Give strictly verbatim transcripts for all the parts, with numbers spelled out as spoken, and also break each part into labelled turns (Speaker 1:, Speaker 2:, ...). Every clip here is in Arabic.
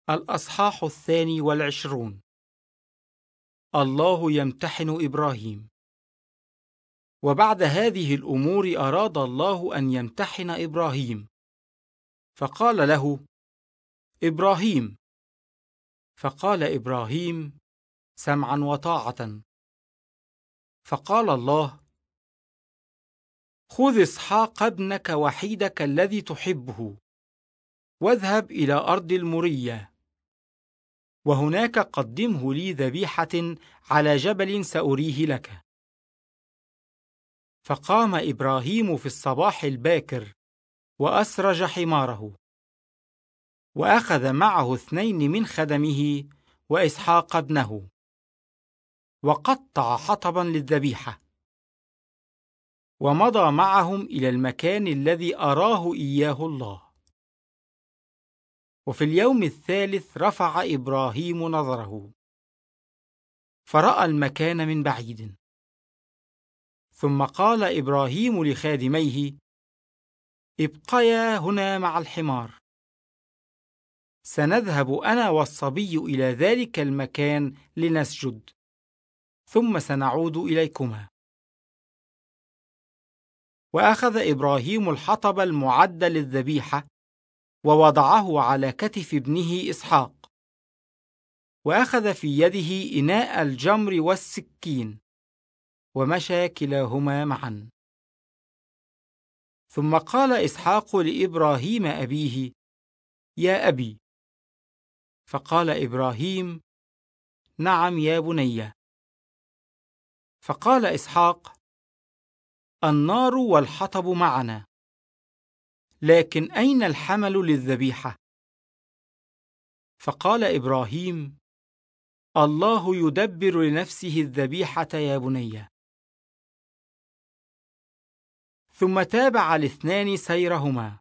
Speaker 1: الأصحاح الثاني والعشرون. الله يمتحن إبراهيم. وبعد هذه الأمور أراد الله أن يمتحن إبراهيم، فقال له: إبراهيم. فقال إبراهيم: سمعا وطاعة. فقال الله: خذ إسحاق ابنك وحيدك الذي تحبه، واذهب إلى أرض المورية، وهناك قدمه لي ذبيحة على جبل سأريه لك. فقام إبراهيم في الصباح الباكر وأسرج حماره، وأخذ معه اثنين من خدمه وإسحاق ابنه، وقطع حطبا للذبيحة، ومضى معهم إلى المكان الذي أراه إياه الله. وفي اليوم الثالث رفع إبراهيم نظره، فرأى المكان من بعيد. ثم قال إبراهيم لخادميه: ابقيا هنا مع الحمار، سنذهب أنا والصبي إلى ذلك المكان لنسجد، ثم سنعود إليكما. وأخذ إبراهيم الحطب المعد للذبيحة، ووضعه على كتف ابنه إسحاق، وأخذ في يده إناء الجمر والسكين، ومشى كلاهما معا. ثم قال إسحاق لإبراهيم أبيه: يا أبي. فقال إبراهيم: نعم يا بني. فقال إسحاق: النار والحطب معنا، لكن أين الحمل للذبيحة؟ فقال إبراهيم: الله يدبر لنفسه الذبيحة يا بني. ثم تابع الاثنان سيرهما،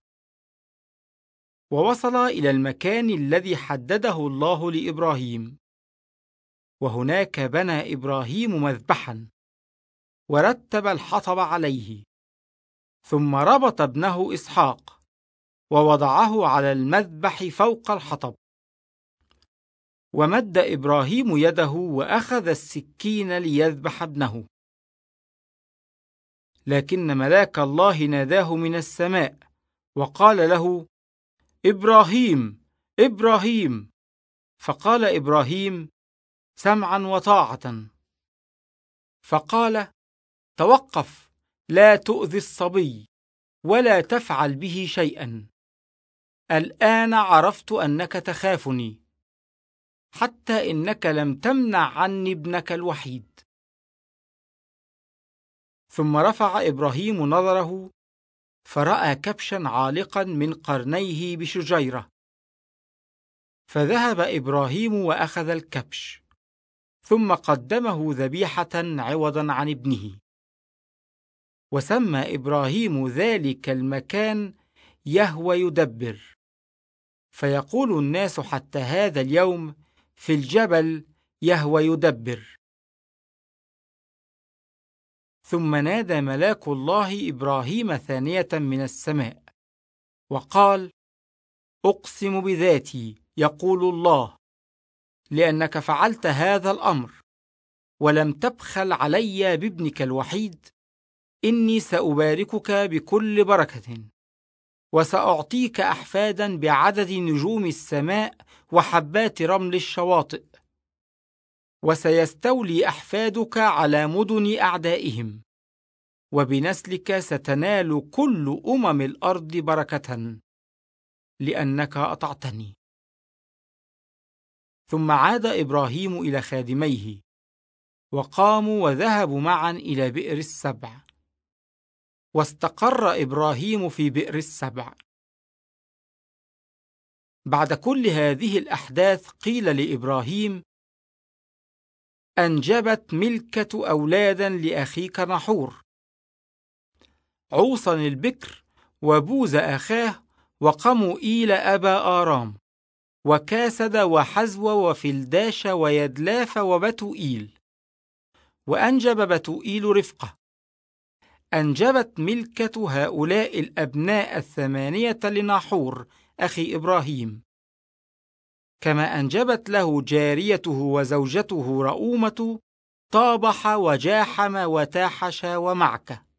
Speaker 1: ووصلا إلى المكان الذي حدده الله لإبراهيم، وهناك بنى إبراهيم مذبحا، ورتب الحطب عليه، ثم ربط ابنه إسحاق، ووضعه على المذبح فوق الحطب. ومد إبراهيم يده وأخذ السكين ليذبح ابنه، لكن ملاك الله ناداه من السماء وقال له: إبراهيم، إبراهيم. فقال إبراهيم: سمعا وطاعة. فقال: توقف، لا تؤذي الصبي، ولا تفعل به شيئا. الآن عرفت أنك تخافني، حتى إنك لم تمنع عني ابنك الوحيد. ثم رفع إبراهيم نظره، فرأى كبشا عالقا من قرنيه بشجيرة، فذهب إبراهيم وأخذ الكبش، ثم قدمه ذبيحة عوضا عن ابنه. وسمى إبراهيم ذلك المكان يهوى يدبر، فيقول الناس حتى هذا اليوم في الجبل يهوى يدبر. ثم نادى ملاك الله إبراهيم ثانية من السماء، وقال: أقسم بذاتي، يقول الله، لأنك فعلت هذا الأمر، ولم تبخل علي بابنك الوحيد، إني سأباركك بكل بركة، وسأعطيك أحفادا بعدد نجوم السماء وحبات رمل الشواطئ، وسيستولي أحفادك على مدن أعدائهم، وبنسلك ستنال كل أمم الأرض بركة، لأنك أطعتني. ثم عاد إبراهيم إلى خادميه، وقاموا وذهبوا معا إلى بئر السبع، واستقر إبراهيم في بئر السبع. بعد كل هذه الأحداث قيل لإبراهيم: أنجبت ملكة أولادا لأخيك نحور، عوصا البكر، وبوز أخاه، وقموئيل أبا آرام، وكاسد وحزو وفلداش ويدلاف وبتوئيل. وأنجب بتوئيل رفقة. أنجبت ملكة هؤلاء الأبناء الثمانية لناحور أخي إبراهيم. كما أنجبت له جاريته وزوجته رؤومة، طابح وجاحم وتاحش ومعك.